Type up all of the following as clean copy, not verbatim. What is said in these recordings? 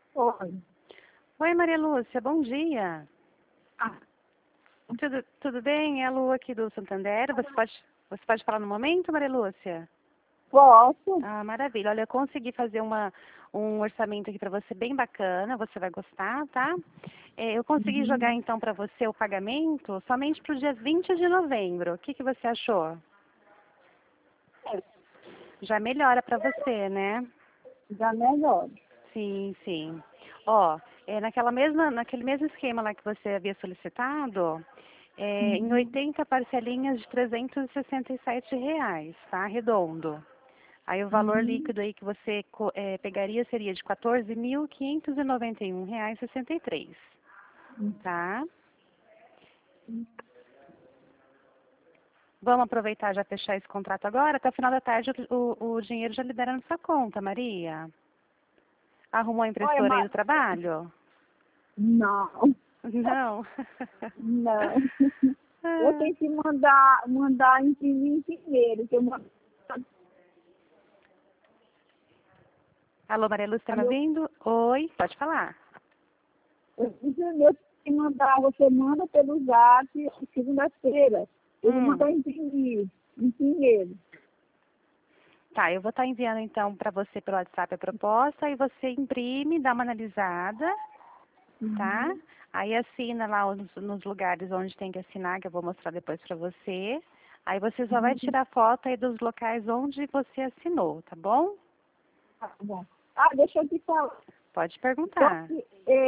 Oi. Oi, Maria Lúcia, bom dia. Ah, Tudo bem? É a Lu aqui do Santander. Você pode falar no momento, Maria Lúcia? posso? Ah, maravilha. Olha, eu consegui fazer um orçamento aqui para você bem bacana, você vai gostar, tá? Eu consegui jogar então para você o pagamento somente para o dia 20 de novembro. O que você achou? É, Já melhora para você, né? já melhor. Sim, sim. Ó, naquele mesmo esquema lá que você havia solicitado, em 80 parcelinhas de R$ 367, tá? Redondo. Aí o valor líquido aí que você pegaria seria de R$ 14.591,63, tá? Vamos aproveitar e já fechar esse contrato agora? Até o final da tarde o dinheiro já libera na sua conta, Maria. Arrumou a Olha, impressora aí do trabalho? não, Não. não. Eu Ah. tenho que mandar imprimir primeiro, que eu mando. Alô, Maria Lúcia, está me Eu, ouvindo? Oi, pode falar. eu tenho que mandar, você manda pelo zap segunda-feira. Eu vou Hum. mandar imprimir primeiro. Tá, eu vou estar enviando então para você pelo WhatsApp a proposta e você imprime, dá uma analisada, tá? Aí assina lá nos lugares onde tem que assinar, que eu vou mostrar depois para você. Aí você só vai tirar foto aí dos locais onde você assinou, tá bom? Tá bom. Ah, deixa eu te falar. Pode Só perguntar. que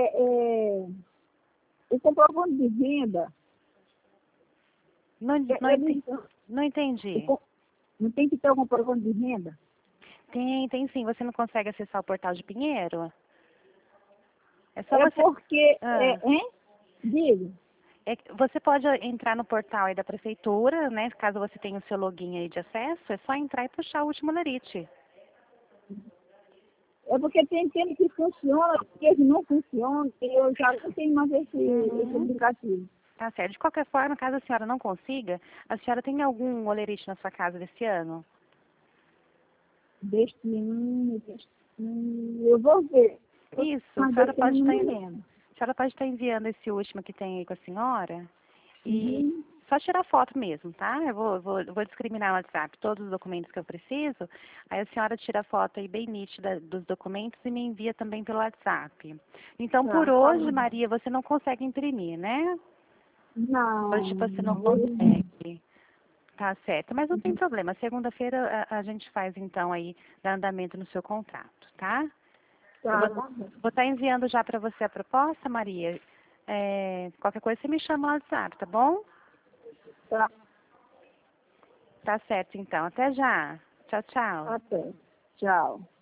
o comprovante de renda, Não, não, eles, não entendi. não tem que ter um comprovante de renda? Tem sim. Você não consegue acessar o portal de Pinheiro? É só É você. porque, Ah. hein? Digo, Você pode entrar no portal aí da prefeitura, né? Caso você tenha o seu login aí de acesso, é só entrar e puxar o último lerite. é porque tem tempo que funciona, que não funciona, e eu já não tenho mais esse Uhum. aplicativo. Tá certo. De qualquer forma, caso a senhora não consiga, a senhora tem algum olerite na sua casa desse ano? Destino, eu vou ver. Isso, Mas desse ano eu não me lembro. a senhora pode estar enviando esse último que tem aí com a senhora e Uhum. só tirar foto mesmo, tá? Eu vou discriminar no WhatsApp todos os documentos que eu preciso, aí a senhora tira a foto aí bem nítida dos documentos e me envia também pelo WhatsApp. Então, por Tá hoje, bom. Maria, você não consegue imprimir, né? Hoje Não, você não consegue. Tá certo, mas não tem problema. Segunda-feira a gente faz então aí, dá andamento no seu contrato, tá? Eu tá, tá bom. vou estar enviando já para você a proposta, Maria. Qualquer coisa você me chama no WhatsApp, tá bom? Tá, Tá certo então. Até já. Tchau, tchau. até. Tchau.